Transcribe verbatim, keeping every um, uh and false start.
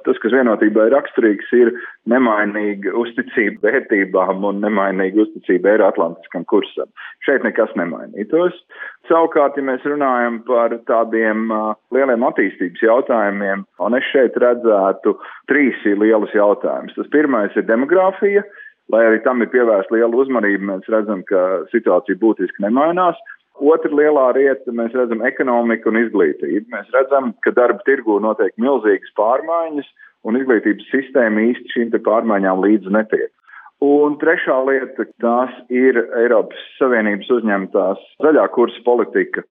Tas, kas vienotībai raksturīgs, ir nemainīga uzticība vērtībām un nemainīga uzticība eiroatlantiskam kursam. Šeit nekas nemainītos. Savukārt, ja mēs runājam par tādiem uh, lieliem attīstības jautājumiem, un es šeit redzētu trīs lielus jautājumus. Tas pirmais ir demogrāfija, lai arī tam ir pievērsta liela uzmanība, mēs redzam, ka situācija būtiski nemainās. Otra lielā rieta, mēs redzam ekonomiku un izglītību. Mēs redzam, ka darba tirgū notiek milzīgas pārmaiņas, un izglītības sistēma īsti šīm te pārmaiņām līdzi netiek. Un trešā lieta, tās ir Eiropas Savienības uzņemtās zaļā kursa politika,